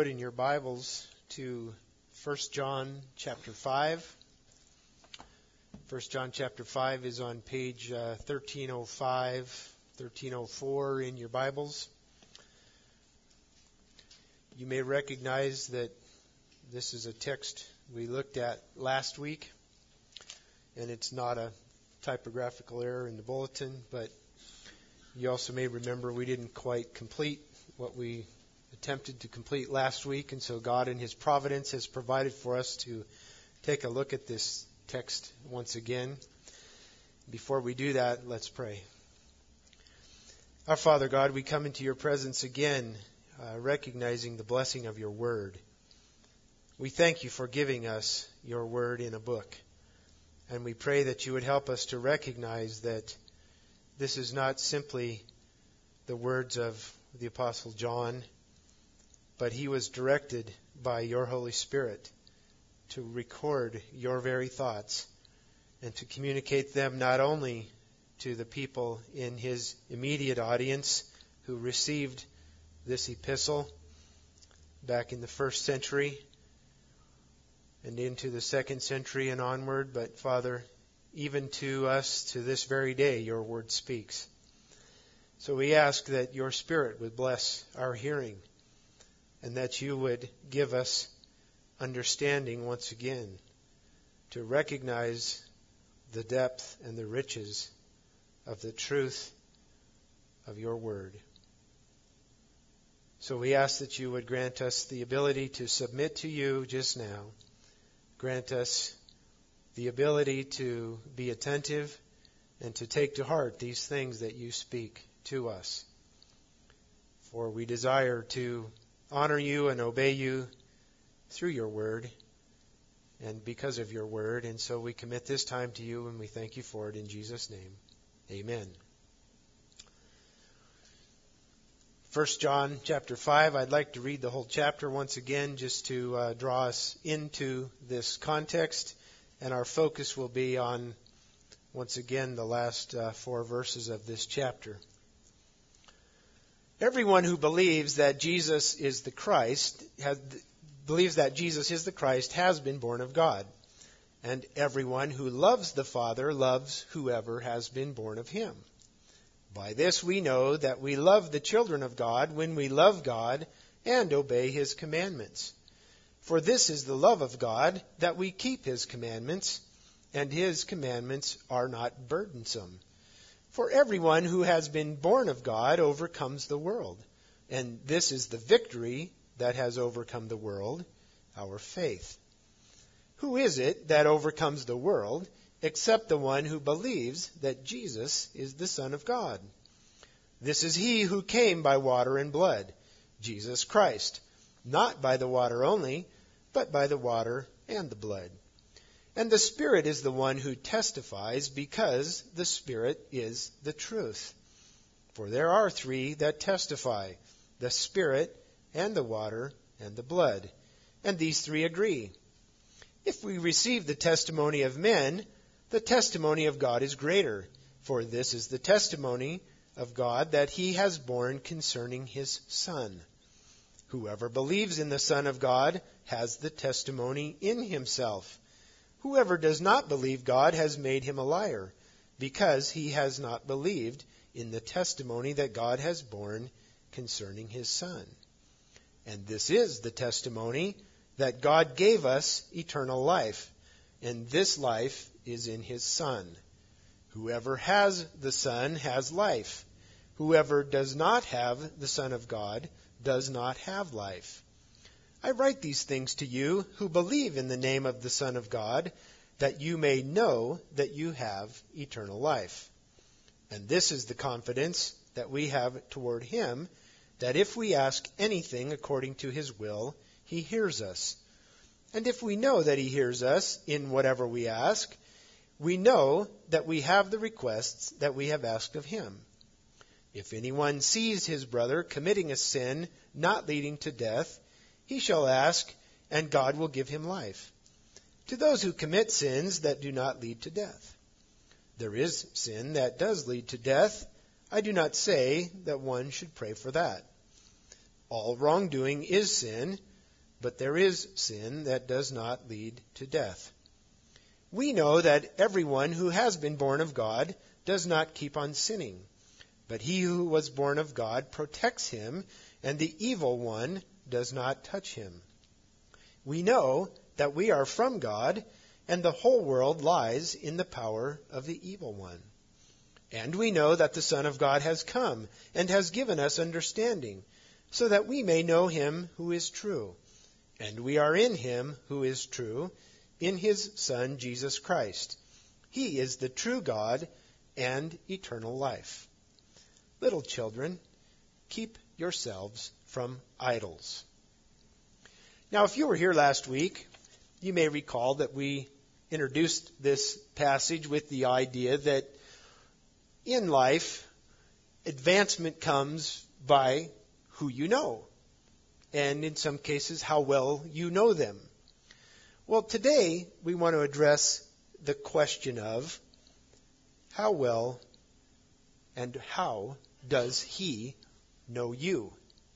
would, in your Bibles to 1 John chapter 5. 1 John chapter 5 is on page 1305, 1304 in your Bibles. You may recognize that this is a text we looked at last week, and it's not a typographical error in the bulletin, but you also may remember we didn't quite complete what we attempted to complete last week, and so God in His providence has provided for us to take a look at this text once again. Before we do that, let's pray. Our Father God, we come into your presence again, recognizing the blessing of your word. We thank you for giving us your word in a book, and we pray that you would help us to recognize that this is not simply the words of the Apostle John, but he was directed by your Holy Spirit to record your very thoughts and to communicate them not only to the people in his immediate audience who received this epistle back in the first century and into the second century and onward, but Father, even to us to this very day, your word speaks. So we ask that your Spirit would bless our hearing and that you would give us understanding once again to recognize the depth and the riches of the truth of your word. So we ask that you would grant us the ability to submit to you just now. Grant us the ability to be attentive and to take to heart these things that you speak to us. For we desire to honor you and obey you through your word and because of your word. And so we commit this time to you and we thank you for it in Jesus' name. Amen. 1 John chapter 5, I'd like to read the whole chapter once again just to draw us into this context. And our focus will be on, once again, the last 4 verses of this chapter. Everyone who believes that Jesus is the Christ, has been born of God. And everyone who loves the Father loves whoever has been born of him. By this we know that we love the children of God when we love God and obey his commandments. For this is the love of God, that we keep his commandments, and his commandments are not burdensome. For everyone who has been born of God overcomes the world. And this is the victory that has overcome the world, our faith. Who is it that overcomes the world except the one who believes that Jesus is the Son of God? This is he who came by water and blood, Jesus Christ, not by the water only, but by the water and the blood. And the Spirit is the one who testifies, because the Spirit is the truth. For there are 3 that testify, the Spirit and the water and the blood. And these 3 agree. If we receive the testimony of men, the testimony of God is greater. For this is the testimony of God that he has borne concerning his Son. Whoever believes in the Son of God has the testimony in himself. Whoever does not believe God has made him a liar, because he has not believed in the testimony that God has borne concerning his Son. And this is the testimony, that God gave us eternal life, and this life is in his Son. Whoever has the Son has life. Whoever does not have the Son of God does not have life. I write these things to you who believe in the name of the Son of God, that you may know that you have eternal life. And this is the confidence that we have toward him, that if we ask anything according to his will, he hears us. And if we know that he hears us in whatever we ask, we know that we have the requests that we have asked of him. If anyone sees his brother committing a sin not leading to death, he shall ask, and God will give him life. To those who commit sins that do not lead to death. There is sin that does lead to death. I do not say that one should pray for that. All wrongdoing is sin, but there is sin that does not lead to death. We know that everyone who has been born of God does not keep on sinning, but he who was born of God protects him, and the evil one does not touch him. We know that we are from God, and the whole world lies in the power of the evil one. And we know that the Son of God has come and has given us understanding, so that we may know him who is true. And we are in him who is true, in his Son Jesus Christ. He is the true God and eternal life. Little children, keep yourselves from idols. Now, if you were here last week, you may recall that we introduced this passage with the idea that in life, advancement comes by who you know, and in some cases, how well you know them. Well, today we want to address the question of how well and how does he know you?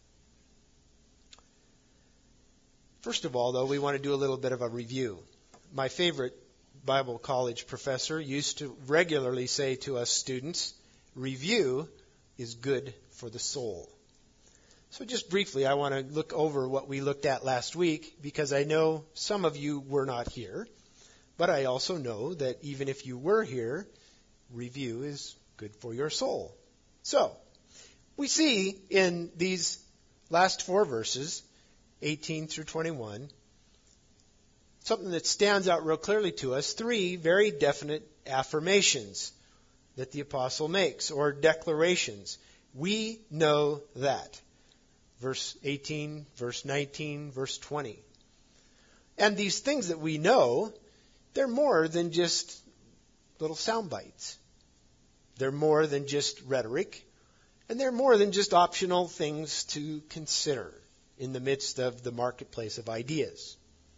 First of all, though, we want to do a little bit of a review. My favorite Bible college professor used to regularly say to us students, review is good for the soul. So just briefly, I want to look over what we looked at last week, because I know some of you were not here, but I also know that even if you were here, review is good for your soul. So, we see in these last 4 verses, 18 through 21, something that stands out real clearly to us, 3 very definite affirmations that the apostle makes, or declarations. We know that. Verse 18, verse 19, verse 20. And these things that we know, they're more than just little sound bites. They're more than just rhetoric, and they're more than just optional things to consider in the midst of the marketplace of ideas.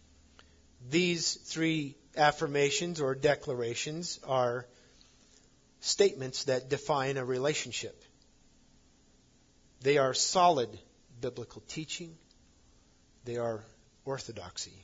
These 3 affirmations or declarations are statements that define a relationship. They are solid biblical teaching. They are orthodoxy.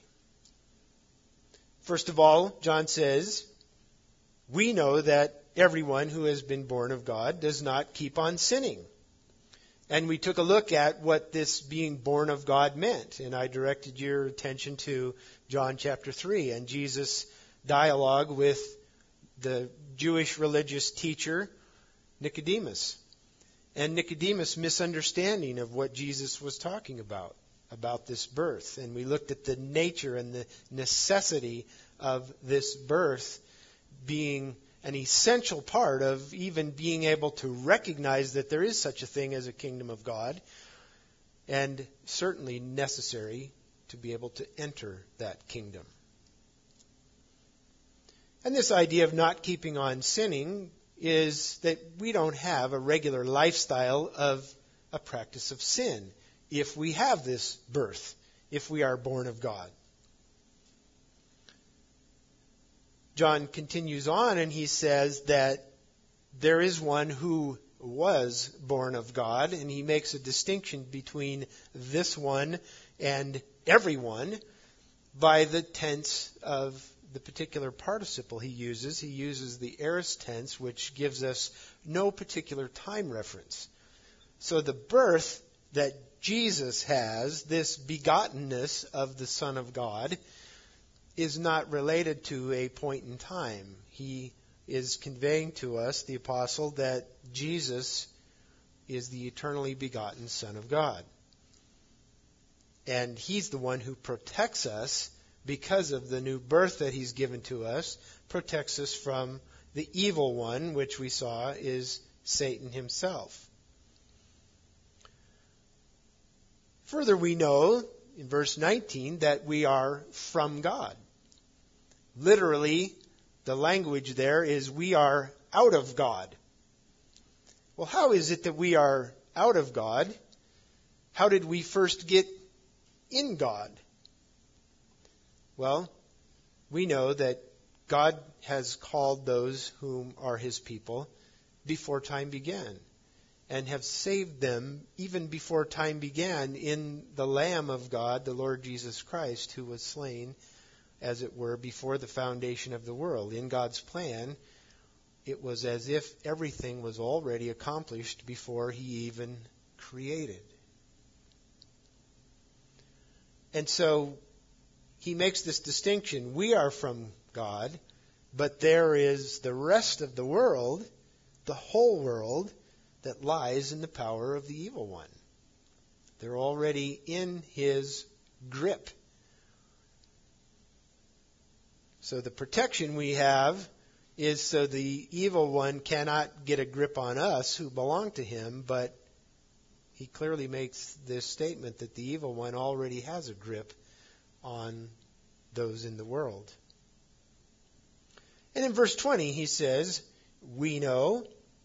First of all, John says, we know that everyone who has been born of God does not keep on sinning. And we took a look at what this being born of God meant. And I directed your attention to John chapter 3 and Jesus' dialogue with the Jewish religious teacher, Nicodemus. And Nicodemus' misunderstanding of what Jesus was talking about this birth. And we looked at the nature and the necessity of this birth being an essential part of even being able to recognize that there is such a thing as a kingdom of God, and certainly necessary to be able to enter that kingdom. And this idea of not keeping on sinning is that we don't have a regular lifestyle of a practice of sin if we have this birth, if we are born of God. John continues on and he says that there is one who was born of God, and he makes a distinction between this one and everyone by the tense of the particular participle he uses. He uses the aorist tense, which gives us no particular time reference. So the birth that Jesus has, this begottenness of the Son of God, is not related to a point in time. He is conveying to us, the apostle, that Jesus is the eternally begotten Son of God. And he's the one who protects us because of the new birth that he's given to us, protects us from the evil one, which we saw is Satan himself. Further, we know in verse 19 that we are from God. Literally, the language there is we are out of God. Well, how is it that we are out of God? How did we first get in God? Well, we know that God has called those whom are his people before time began. and have saved them even before time began in the Lamb of God, the Lord Jesus Christ, who was slain, as it were, before the foundation of the world. In God's plan, it was as if everything was already accomplished before He even created. And so He makes this distinction. We are from God, but there is the rest of the world, the whole world, that lies in the power of the evil one. They're already in his grip. So the protection we have is so the evil one cannot get a grip on us who belong to him, but he clearly makes this statement that the evil one already has a grip on those in the world. And in verse 20 he says, we know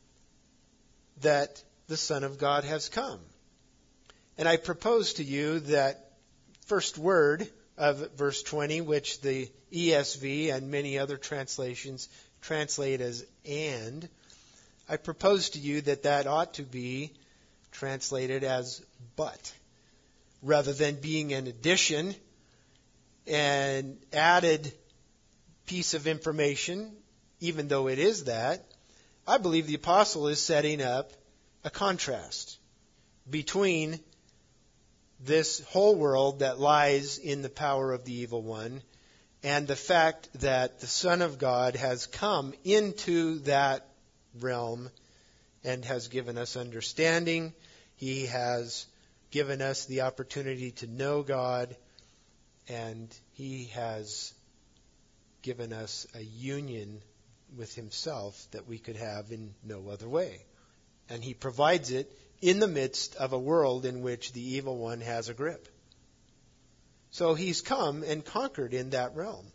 that the Son of God has come. And I propose to you that first word of verse 20, which the ESV and many other translations translate as and, I propose to you that that ought to be translated as but, rather than being an addition, an added piece of information, even though it is that. I believe the apostle is setting up a contrast between this whole world that lies in the power of the evil one and the fact that the Son of God has come into that realm and has given us understanding. He has given us the opportunity to know God, and He has given us a union with Himself that we could have in no other way. And He provides it in the midst of a world in which the evil one has a grip. So He's come and conquered in that realm.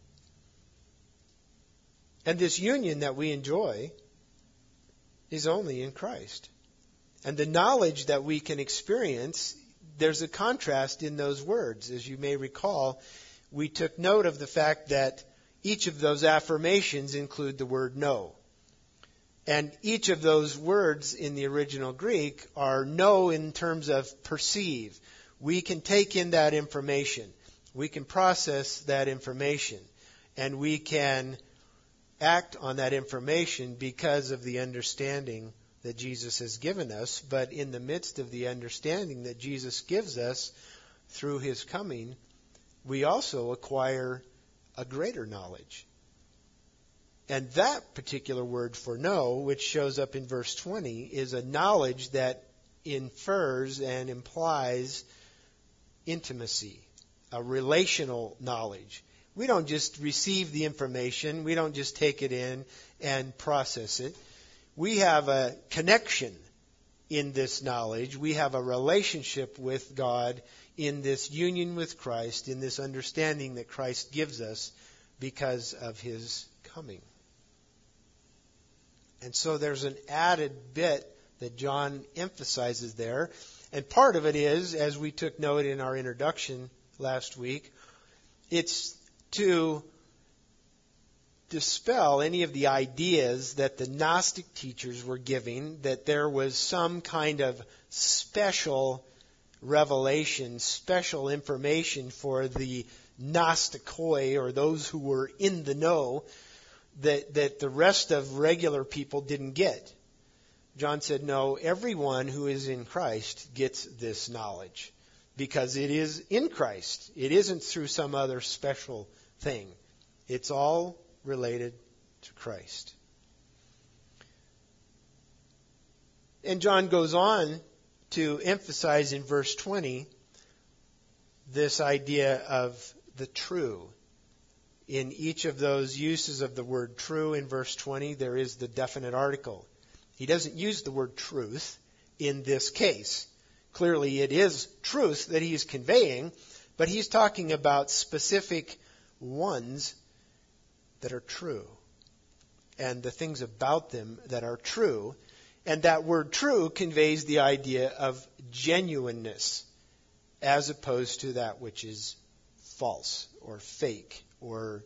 And this union that we enjoy is only in Christ. And the knowledge that we can experience, there's a contrast in those words. As you may recall, we took note of the fact that each of those affirmations include the word know. And each of those words in the original Greek are know in terms of perceive. We can take in that information. We can process that information. And we can act on that information because of the understanding that Jesus has given us. But in the midst of the understanding that Jesus gives us through His coming, we also acquire a greater knowledge. And that particular word for know, which shows up in verse 20, is a knowledge that infers and implies intimacy, a relational knowledge. We don't just receive the information, we don't just take it in and process it. We have a connection in this knowledge. We have a relationship with God in this union with Christ, in this understanding that Christ gives us because of His coming. And so there's an added bit that John emphasizes there. And part of it is, as we took note in our introduction last week, it's to dispel any of the ideas that the Gnostic teachers were giving, that there was some kind of special revelation, special information for the Gnostikoi, or those who were in the know, that the rest of regular people didn't get. John said, no, everyone who is in Christ gets this knowledge because it is in Christ. It isn't through some other special thing. It's all related to Christ. And John goes on to emphasize in verse 20 this idea of the true. In each of those uses of the word true in verse 20, there is the definite article. He doesn't use the word truth in this case. Clearly it is truth that he's conveying, but he's talking about specific ones that are true and the things about them that are true. And that word true conveys the idea of genuineness as opposed to that which is false or fake or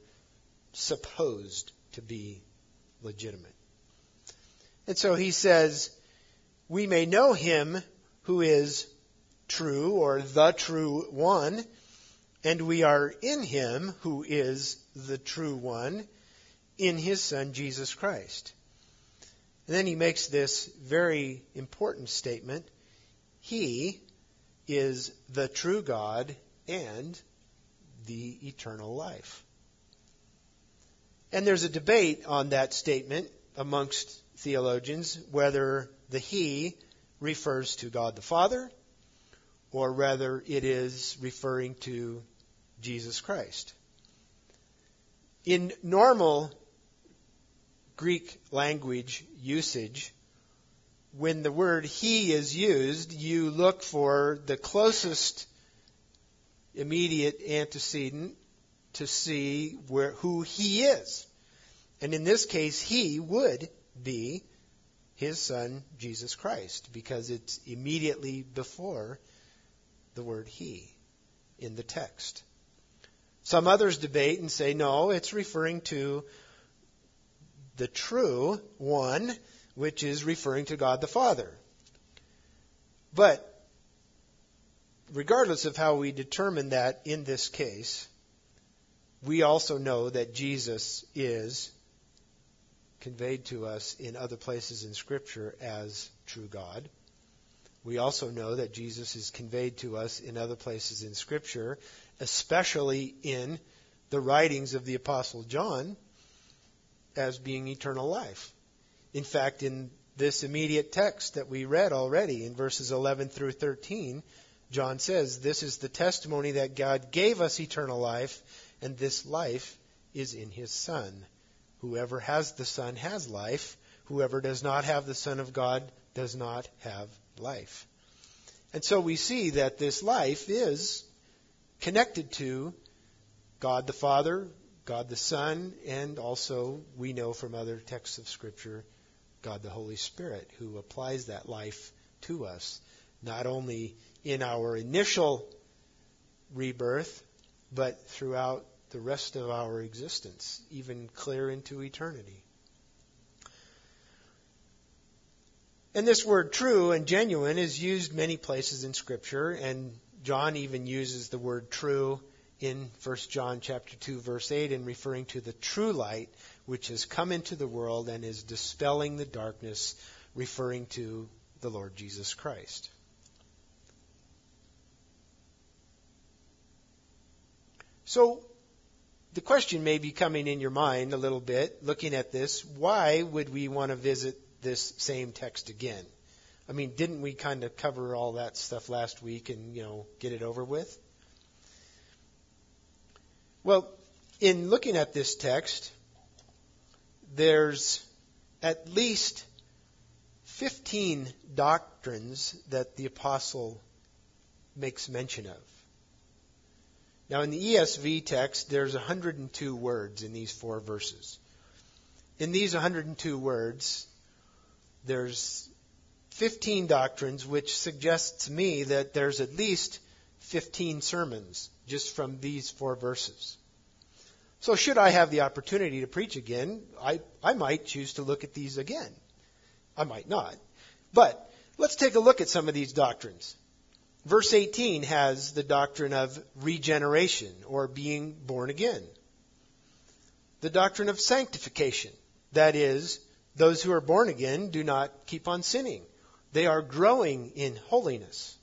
supposed to be legitimate. And so he says, we may know him who is true, or the true one, and we are in him who is the true one, in his Son, Jesus Christ. And then he makes this very important statement. He is the true God and the eternal life. And there's a debate on that statement amongst theologians, whether the He refers to God the Father, or whether it is referring to Jesus Christ. In normal Greek language usage, when the word He is used, you look for the closest immediate antecedent to see who He is. And in this case, He would be His Son, Jesus Christ, because it's immediately before the word He in the text. Some others debate and say, no, it's referring to the true one, which is referring to God the Father. But regardless of how we determine that in this case, we also know that Jesus is conveyed to us in other places in Scripture as true God. We also know that Jesus is conveyed to us in other places in Scripture, especially in the writings of the Apostle John, as being eternal life. In fact, in this immediate text that we read already, in verses 11 through 13, John says, "This is the testimony that God gave us eternal life, and this life is in His Son. Whoever has the Son has life. Whoever does not have the Son of God does not have life." And so we see that this life is connected to God the Father, God the Son, and also we know from other texts of Scripture, God the Holy Spirit, who applies that life to us, not only in our initial rebirth, but throughout the rest of our existence, even clear into eternity. And this word true and genuine is used many places in Scripture, and John even uses the word true in 1 John chapter 2, verse 8, in referring to the true light which has come into the world and is dispelling the darkness, referring to the Lord Jesus Christ. So the question may be coming in your mind a little bit, looking at this, why would we want to visit this same text again? I mean, didn't we kind of cover all that stuff last week and, get it over with? Well, in looking at this text, there's at least 15 doctrines that the apostle makes mention of. Now, in the ESV text, there's 102 words in these 4 verses. In these 102 words, there's 15 doctrines, which suggests to me that there's at least 15 sermons just from these 4 verses. So should I have the opportunity to preach again, I might choose to look at these again. I might not. But let's take a look at some of these doctrines. Verse 18 has the doctrine of regeneration, or being born again. The doctrine of sanctification, that is, those who are born again do not keep on sinning. They are growing in holiness.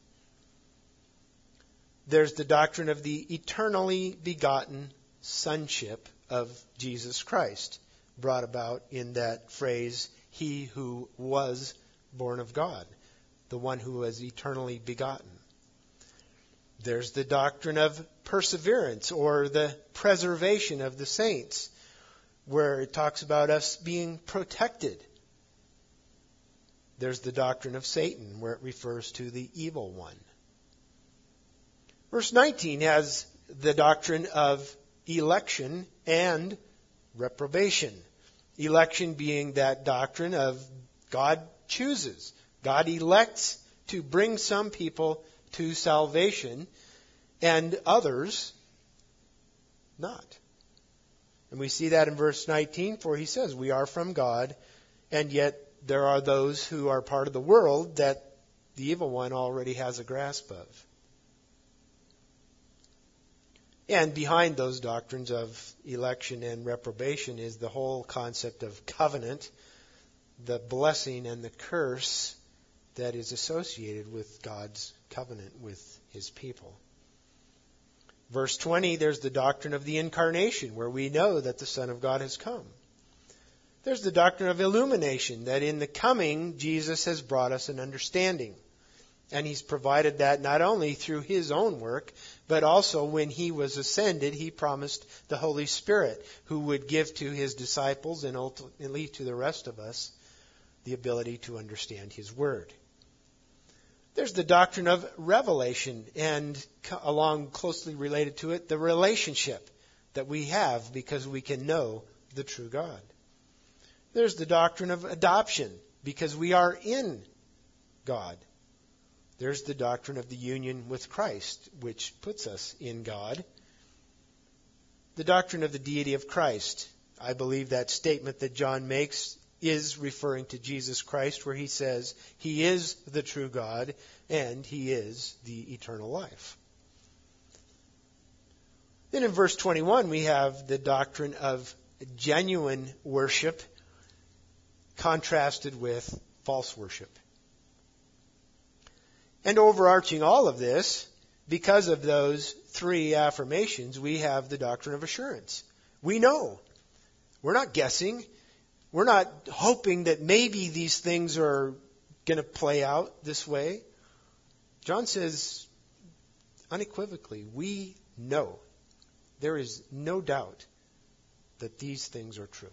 There's the doctrine of the eternally begotten sonship of Jesus Christ, brought about in that phrase, "He who was born of God," the one who was eternally begotten. There's the doctrine of perseverance, or the preservation of the saints, where it talks about us being protected. There's the doctrine of Satan, where it refers to the evil one. Verse 19 has the doctrine of election and reprobation. Election being that doctrine of God chooses. God elects to bring some people to salvation and others not. And we see that in verse 19, for he says, "We are from God, and yet there are those who are part of the world that the evil one already has a grasp of. And behind those doctrines of election and reprobation is the whole concept of covenant, the blessing and the curse that is associated with God's covenant with His people. Verse 20, there's the doctrine of the incarnation, where we know that the Son of God has come. There's the doctrine of illumination, that in the coming, Jesus has brought us an understanding. And He's provided that not only through His own work, but also when He was ascended, He promised the Holy Spirit, who would give to His disciples and ultimately to the rest of us the ability to understand His Word. There's the doctrine of revelation, and along closely related to it, the relationship that we have because we can know the true God. There's the doctrine of adoption, because we are in God. There's the doctrine of the union with Christ, which puts us in God. The doctrine of the deity of Christ. I believe that statement that John makes is referring to Jesus Christ, where he says He is the true God and He is the eternal life. Then in verse 21 we have the doctrine of genuine worship contrasted with false worship. And overarching all of this, because of those three affirmations, we have the doctrine of assurance. We know. We're not guessing. We're not hoping that maybe these things are going to play out this way. John says unequivocally, we know. There is no doubt that these things are true.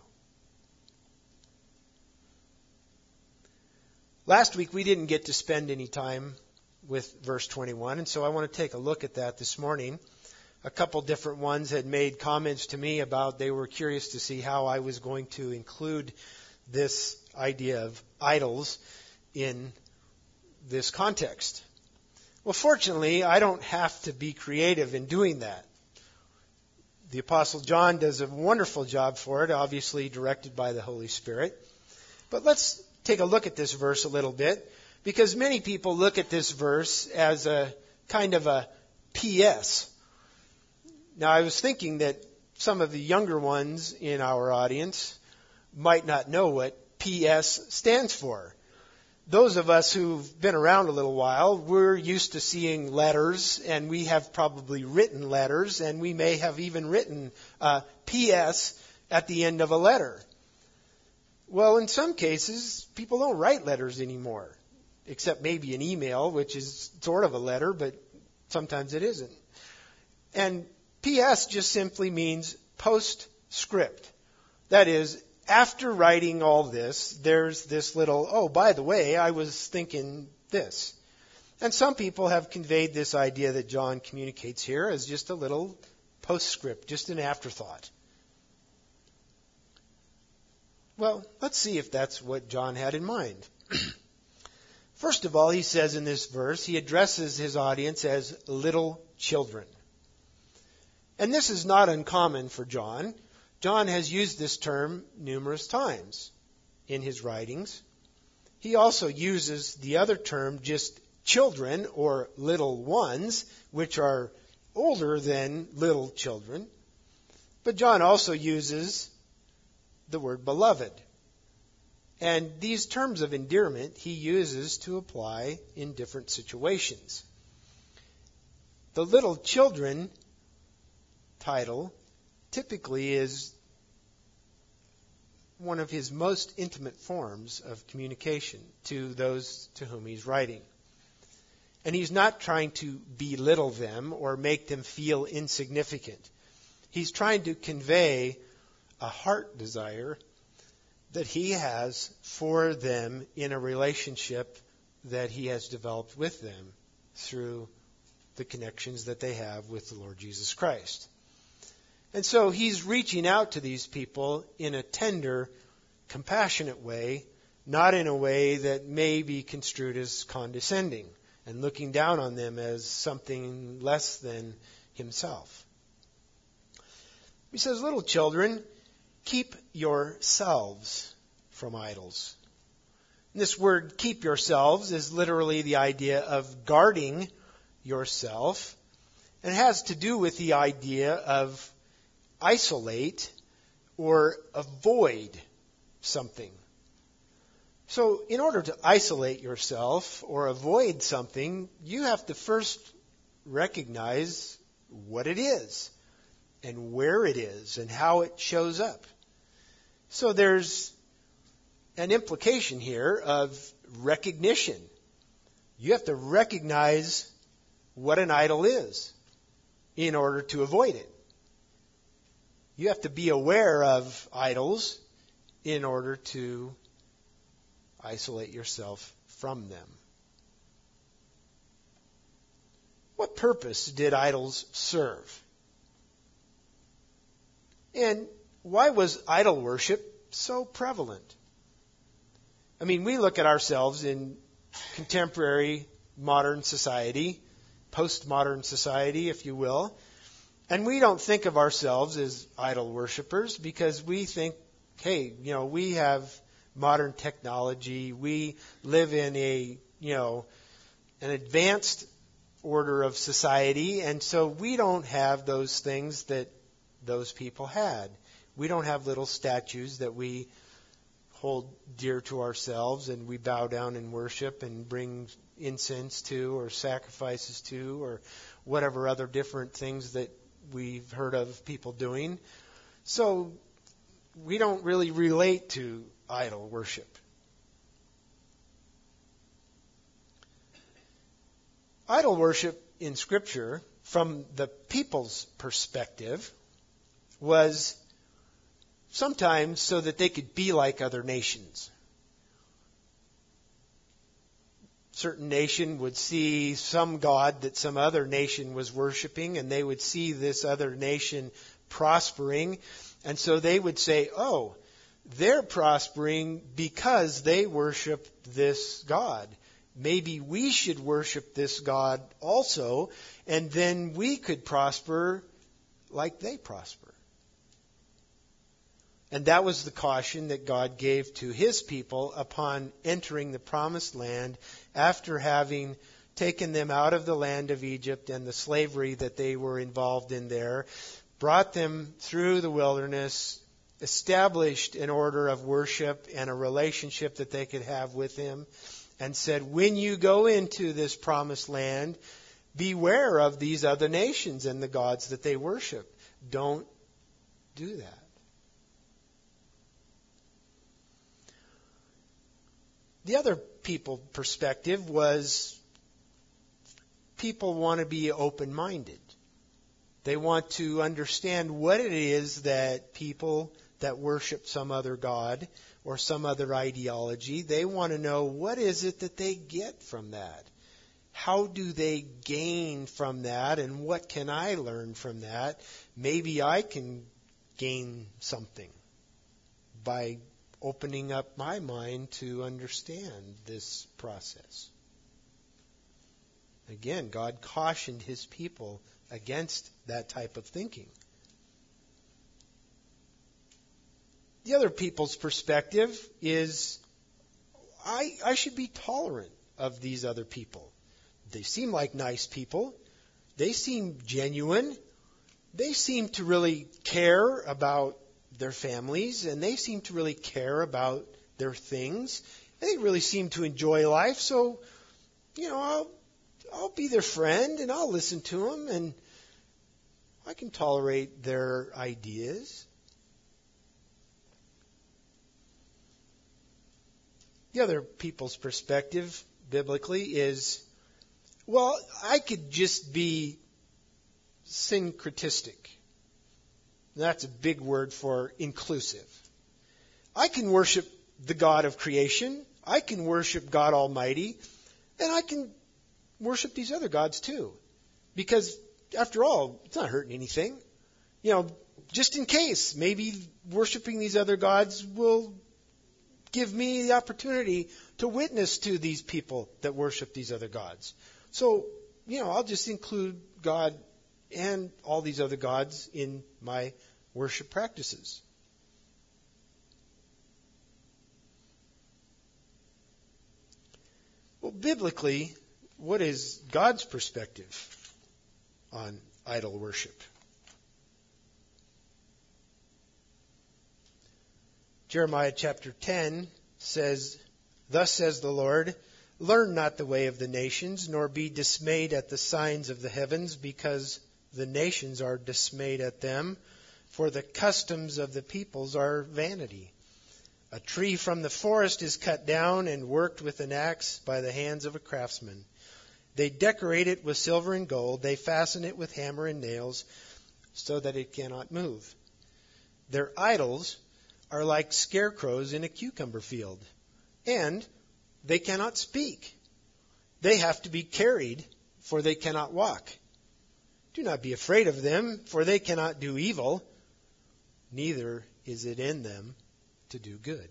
Last week we didn't get to spend any time with verse 21, and so I want to take a look at that this morning. A couple different ones had made comments to me about they were curious to see how I was going to include this idea of idols in this context. Well, fortunately, I don't have to be creative in doing that. The Apostle John does a wonderful job for it, obviously directed by the Holy Spirit. But let's take a look at this verse a little bit, because many people look at this verse as a kind of a P.S. Now, I was thinking that some of the younger ones in our audience might not know what P.S. stands for. Those of us who've been around a little while, we're used to seeing letters, and we have probably written letters, and we may have even written P.S. at the end of a letter. Well, in some cases, people don't write letters anymore, except maybe an email, which is sort of a letter, but sometimes it isn't. And P.S. just simply means postscript. That is, after writing all this, there's this little, oh, by the way, I was thinking this. And some people have conveyed this idea that John communicates here as just a little postscript, just an afterthought. Well, let's see if that's what John had in mind. First of all, he says in this verse, he addresses his audience as little children. And this is not uncommon for John. John has used this term numerous times in his writings. He also uses the other term, just children or little ones, which are older than little children. But John also uses the word beloved. And these terms of endearment he uses to apply in different situations. The little children title typically is one of his most intimate forms of communication to those to whom he's writing. And he's not trying to belittle them or make them feel insignificant. He's trying to convey a heart desire that he has for them in a relationship that he has developed with them through the connections that they have with the Lord Jesus Christ. And so he's reaching out to these people in a tender, compassionate way, not in a way that may be construed as condescending and looking down on them as something less than himself. He says, little children, keep yourselves from idols. This word keep yourselves is literally the idea of guarding yourself. And it has to do with the idea of isolate or avoid something. So in order to isolate yourself or avoid something, you have to first recognize what it is and where it is and how it shows up. So there's an implication here of recognition. You have to recognize what an idol is in order to avoid it. You have to be aware of idols in order to isolate yourself from them. What purpose did idols serve? And why was idol worship so prevalent? I mean, we look at ourselves in contemporary modern society, postmodern society, if you will, and we don't think of ourselves as idol worshipers because we think, hey, we have modern technology. We live in an advanced order of society, and so we don't have those things that those people had. We don't have little statues that we hold dear to ourselves and we bow down and worship and bring incense to or sacrifices to or whatever other different things that we've heard of people doing. So we don't really relate to idol worship. Idol worship in Scripture, from the people's perspective, was sometimes so that they could be like other nations. Certain nation would see some god that some other nation was worshiping, and they would see this other nation prospering, and so they would say, oh, they're prospering because they worship this god. Maybe we should worship this god also, and then we could prosper like they prosper. And that was the caution that God gave to His people upon entering the promised land after having taken them out of the land of Egypt and the slavery that they were involved in there, brought them through the wilderness, established an order of worship and a relationship that they could have with Him, and said, when you go into this promised land, beware of these other nations and the gods that they worship. Don't do that. The other people perspective was people want to be open-minded. They want to understand what it is that people that worship some other god or some other ideology, they want to know what is it that they get from that. How do they gain from that, and what can I learn from that? Maybe I can gain something by opening up my mind to understand this process. Again, God cautioned His people against that type of thinking. The other people's perspective is, I should be tolerant of these other people. They seem like nice people. They seem genuine. They seem to really care about their families, and they seem to really care about their things. They really seem to enjoy life, so, I'll be their friend, and I'll listen to them, and I can tolerate their ideas. The other people's perspective, biblically, is, well, I could just be syncretistic. That's a big word for inclusive. I can worship the God of creation. I can worship God Almighty. And I can worship these other gods too. Because, after all, it's not hurting anything. Just in case, maybe worshiping these other gods will give me the opportunity to witness to these people that worship these other gods. So, I'll just include God and all these other gods in my worship practices. Well, biblically, what is God's perspective on idol worship? Jeremiah chapter 10 says, "Thus says the Lord, learn not the way of the nations, nor be dismayed at the signs of the heavens, because the nations are dismayed at them, for the customs of the peoples are vanity. A tree from the forest is cut down and worked with an axe by the hands of a craftsman. They decorate it with silver and gold. They fasten it with hammer and nails, so that it cannot move. Their idols are like scarecrows in a cucumber field, and they cannot speak. They have to be carried, for they cannot walk. Do not be afraid of them, for they cannot do evil, neither is it in them to do good."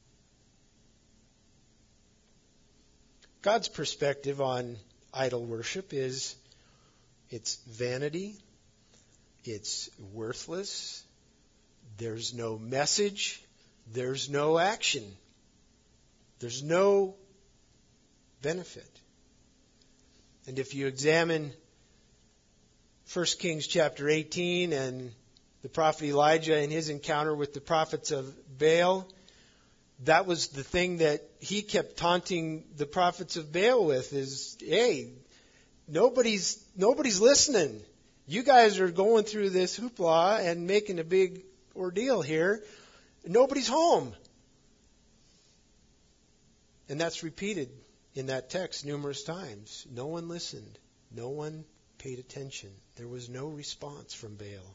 God's perspective on idol worship is it's vanity, it's worthless, there's no message, there's no action, there's no benefit. And if you examine 1 Kings chapter 18 and the prophet Elijah and his encounter with the prophets of Baal, that was the thing that he kept taunting the prophets of Baal with is, hey, nobody's listening. You guys are going through this hoopla and making a big ordeal here. Nobody's home. And that's repeated in that text numerous times. No one listened. No one paid attention. There was no response from Baal.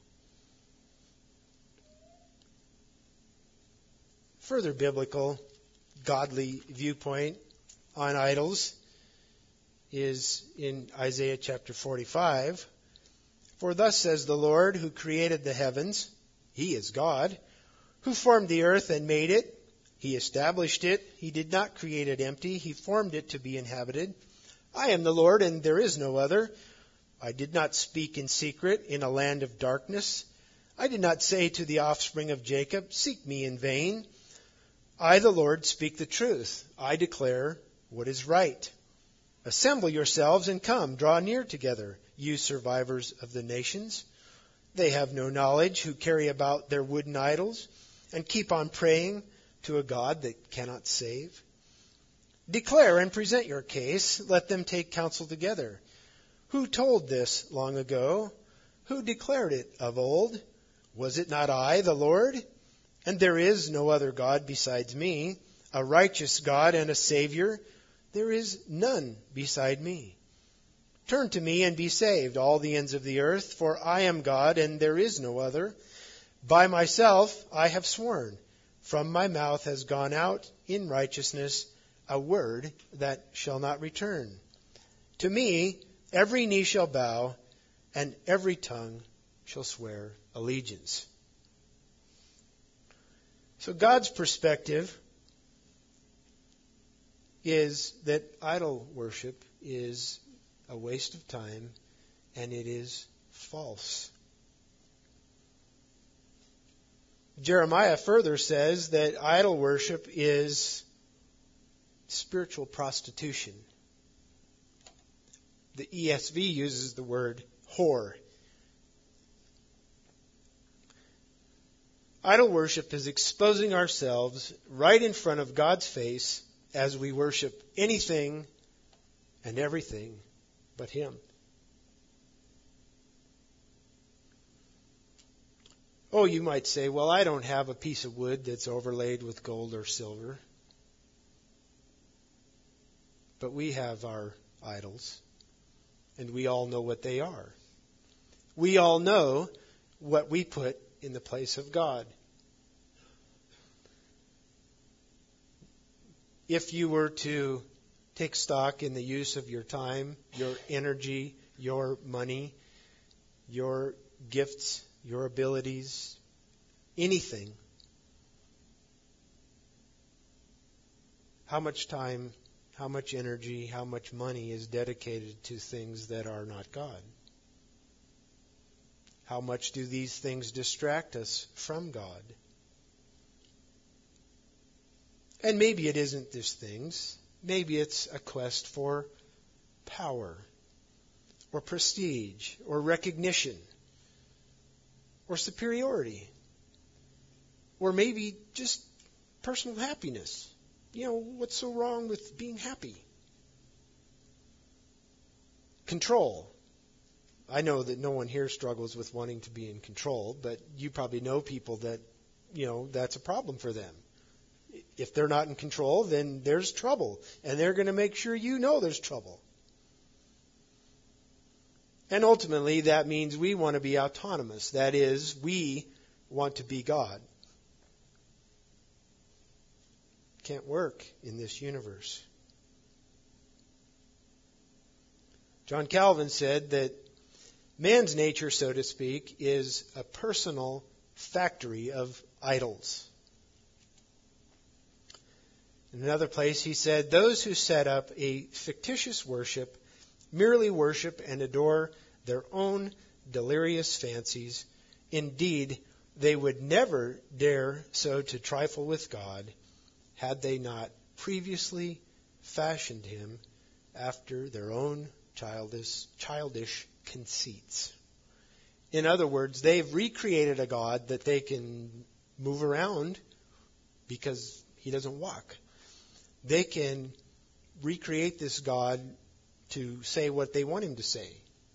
Further biblical, godly viewpoint on idols is in Isaiah chapter 45. "For thus says the Lord, who created the heavens, He is God, who formed the earth and made it. He established it. He did not create it empty. He formed it to be inhabited. I am the Lord, and there is no other. I did not speak in secret in a land of darkness. I did not say to the offspring of Jacob, seek me in vain. I, the Lord, speak the truth. I declare what is right. Assemble yourselves and come, draw near together, you survivors of the nations. They have no knowledge who carry about their wooden idols and keep on praying to a God that cannot save. Declare and present your case. Let them take counsel together. Who told this long ago? Who declared it of old? Was it not I, the Lord? And there is no other God besides me, a righteous God and a Savior. There is none beside me. Turn to me and be saved, all the ends of the earth, for I am God and there is no other. By myself I have sworn. From my mouth has gone out in righteousness a word that shall not return. To me every knee shall bow and every tongue shall swear allegiance. So God's perspective is that idol worship is a waste of time and it is false. Jeremiah further says that idol worship is spiritual prostitution. The ESV uses the word whore. Idol worship is exposing ourselves right in front of God's face as we worship anything and everything but Him. Oh, you might say, well, I don't have a piece of wood that's overlaid with gold or silver. But we have our idols, and we all know what they are. We all know what we put in the place of God. If you were to take stock in the use of your time, your energy, your money, your gifts, your abilities, anything, how much time, how much energy, how much money is dedicated to things that are not God? How much do these things distract us from God? And maybe it isn't these things. maybe it's a quest for power or prestige or recognition or superiority or maybe just personal happiness. What's so wrong with being happy? Control. I know that no one here struggles with wanting to be in control, but you probably know people that, that's a problem for them. If they're not in control, then there's trouble, and they're going to make sure you know there's trouble. And ultimately, that means we want to be autonomous. That is, we want to be God. Can't work in this universe. John Calvin said that man's nature, so to speak, is a personal factory of idols. In another place, he said, those who set up a fictitious worship merely worship and adore their own delirious fancies. Indeed, they would never dare so to trifle with God had they not previously fashioned him after their own childish conceits. In other words, they've recreated a God that they can move around because he doesn't walk. They can recreate this God to say what they want him to say.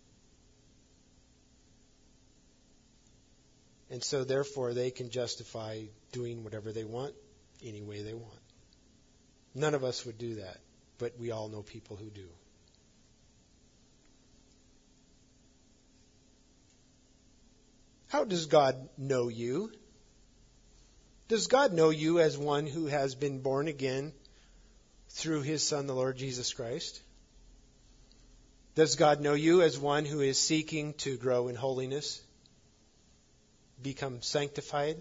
And so therefore they can justify doing whatever they want, any way they want. None of us would do that, but we all know people who do. How does God know you? Does God know you as one who has been born again through his Son, the Lord Jesus Christ? Does God know you as one who is seeking to grow in holiness, become sanctified?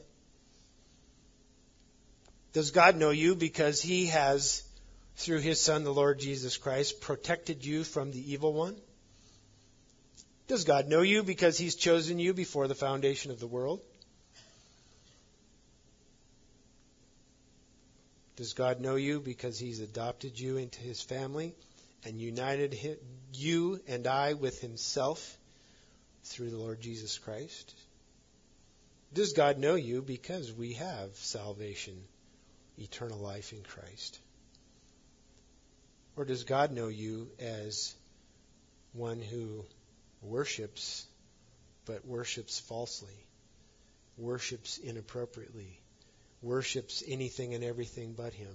Does God know you because he has, through his Son, the Lord Jesus Christ, protected you from the evil one? Does God know you because he's chosen you before the foundation of the world? Does God know you because he's adopted you into his family and united you and I with himself through the Lord Jesus Christ? Does God know you because we have salvation, eternal life in Christ? Or does God know you as one who worships, but worships falsely, worships inappropriately, worships anything and everything but him?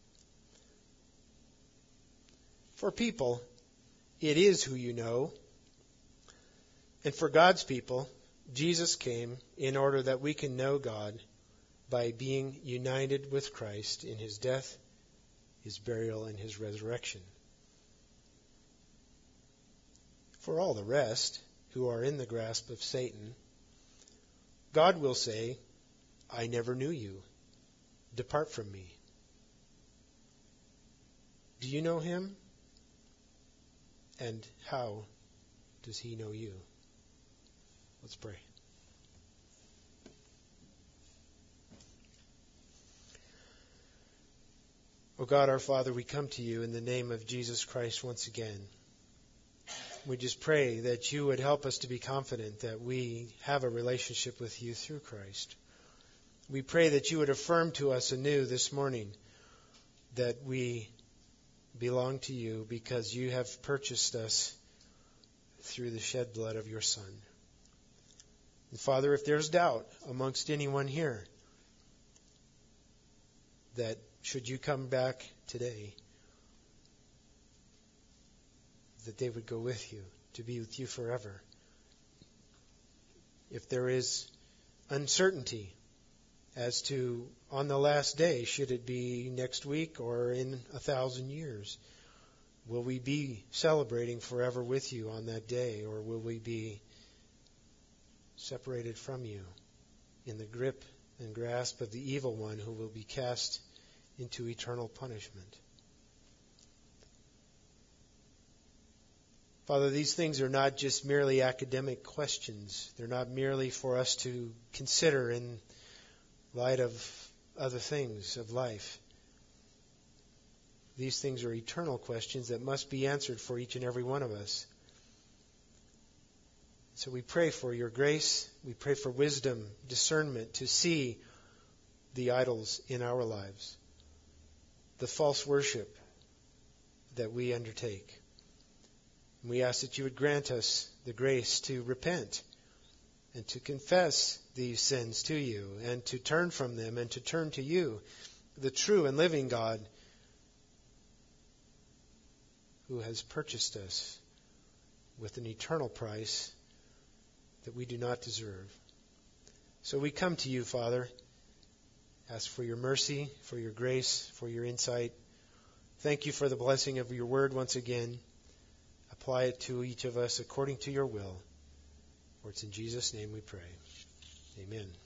For people, it is who you know. And for God's people, Jesus came in order that we can know God by being united with Christ in his death, his burial, and his resurrection. For all the rest who are in the grasp of Satan, God will say, I never knew you. Depart from me. Do you know him? And how does he know you? Let's pray. Oh God, our Father, we come to you in the name of Jesus Christ once again. We just pray that you would help us to be confident that we have a relationship with you through Christ. We pray that you would affirm to us anew this morning that we belong to you because you have purchased us through the shed blood of your Son. And Father, if there's doubt amongst anyone here that should you come back today, that they would go with you, to be with you forever. If there is uncertainty as to on the last day, should it be next week or in 1,000 years, will we be celebrating forever with you on that day, or will we be separated from you in the grip and grasp of the evil one who will be cast into eternal punishment? Father, these things are not just merely academic questions. They're not merely for us to consider in light of other things of life. These things are eternal questions that must be answered for each and every one of us. So we pray for your grace. We pray for wisdom, discernment to see the idols in our lives, the false worship that we undertake. And we ask that you would grant us the grace to repent and to confess these sins to you and to turn from them and to turn to you, the true and living God who has purchased us with an eternal price that we do not deserve. So we come to you, Father, ask for your mercy, for your grace, for your insight. Thank you for the blessing of your word once again. Apply it to each of us according to your will. For it's in Jesus' name we pray. Amen.